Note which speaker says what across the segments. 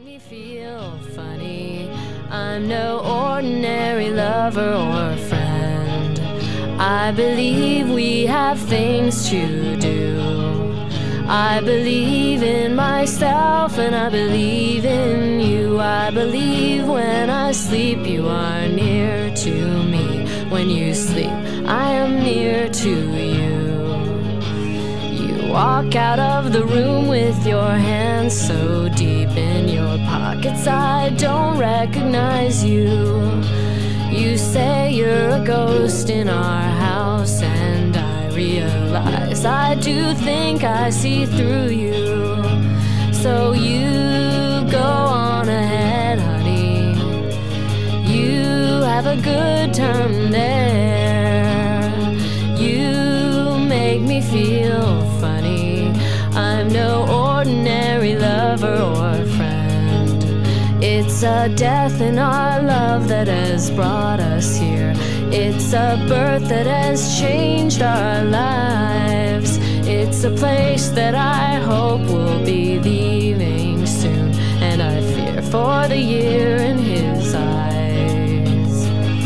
Speaker 1: me feel funny. I'm no ordinary lover or friend. I believe we have things to do. I believe in myself and I believe in you. I believe when I sleep you are near to me. When you sleep I am near to you. You walk out of the room with your hands so deep in your pockets I don't recognize you. You say you're a ghost in our house and I realize I do think I see through you. So you go on ahead, honey. You have a good time there. You make me feel funny. I'm no ordinary lover or friend. It's a death in our love that has brought us here. It's a birth that has changed our lives. It's a place that I hope we'll be leaving soon. And I fear for the year in his eyes.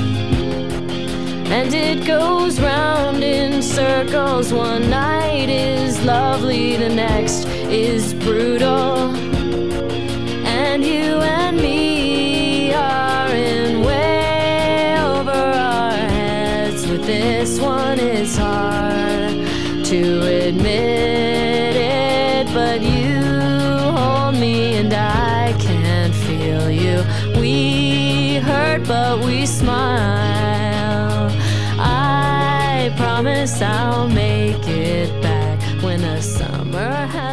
Speaker 1: And it goes round in circles. One night is lovely, the next is brutal. And you and me are in way over our heads. With this one it's hard to admit it, but you hold me and I can't feel you. We hurt but we smile. I promise I'll make it back when the summer